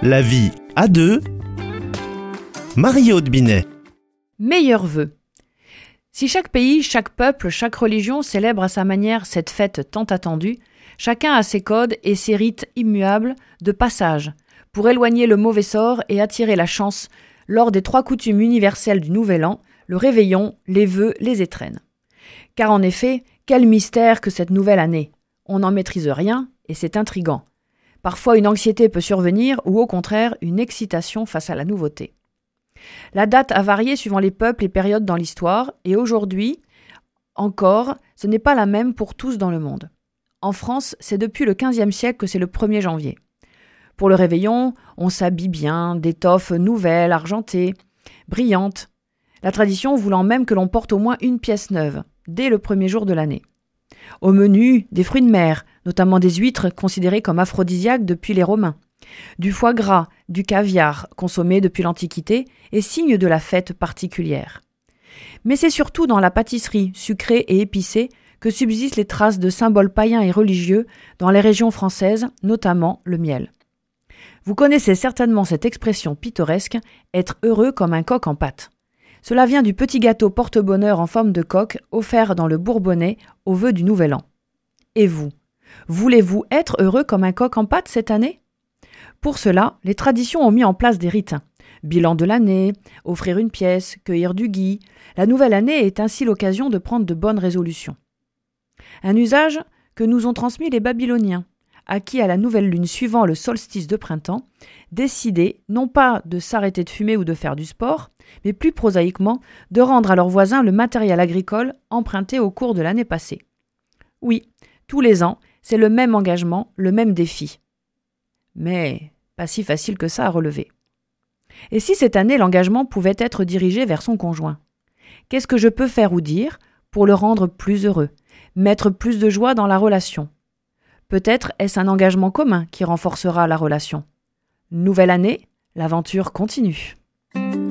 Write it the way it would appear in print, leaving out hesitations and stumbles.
La vie à deux. Marie-Aude Binet. Meilleurs vœux. Si chaque pays, chaque peuple, chaque religion célèbre à sa manière cette fête tant attendue, chacun a ses codes et ses rites immuables de passage pour éloigner le mauvais sort et attirer la chance lors des 3 coutumes universelles du Nouvel An, le réveillon, les vœux, les étrennes. Car en effet, quel mystère que cette nouvelle année. On n'en maîtrise rien et c'est intriguant. Parfois une anxiété peut survenir ou au contraire une excitation face à la nouveauté. La date a varié suivant les peuples et périodes dans l'histoire et aujourd'hui, encore, ce n'est pas la même pour tous dans le monde. En France, c'est depuis le XVe siècle que c'est le 1er janvier. Pour le réveillon, on s'habille bien, d'étoffes nouvelles, argentées, brillantes. La tradition voulant même que l'on porte au moins une pièce neuve, dès le 1er jour de l'année. Au menu, des fruits de mer, notamment des huîtres considérées comme aphrodisiaques depuis les Romains, du foie gras, du caviar consommé depuis l'Antiquité et signe de la fête particulière. Mais c'est surtout dans la pâtisserie sucrée et épicée que subsistent les traces de symboles païens et religieux dans les régions françaises, notamment le miel. Vous connaissez certainement cette expression pittoresque « être heureux comme un coq en pâte ». Cela vient du petit gâteau porte-bonheur en forme de coq offert dans le Bourbonnais au vœu du Nouvel An. Et vous, voulez-vous être heureux comme un coq en pâte cette année ? Pour cela, les traditions ont mis en place des rites. Bilan de l'année, offrir une pièce, cueillir du gui. La nouvelle année est ainsi l'occasion de prendre de bonnes résolutions. Un usage que nous ont transmis les Babyloniens, à qui à la nouvelle lune suivant le solstice de printemps, décidaient non pas de s'arrêter de fumer ou de faire du sport, mais plus prosaïquement de rendre à leurs voisins le matériel agricole emprunté au cours de l'année passée. Oui, tous les ans, c'est le même engagement, le même défi. Mais pas si facile que ça à relever. Et si cette année l'engagement pouvait être dirigé vers son conjoint ? Qu'est-ce que je peux faire ou dire pour le rendre plus heureux, mettre plus de joie dans la relation ? Peut-être est-ce un engagement commun qui renforcera la relation. Nouvelle année, l'aventure continue.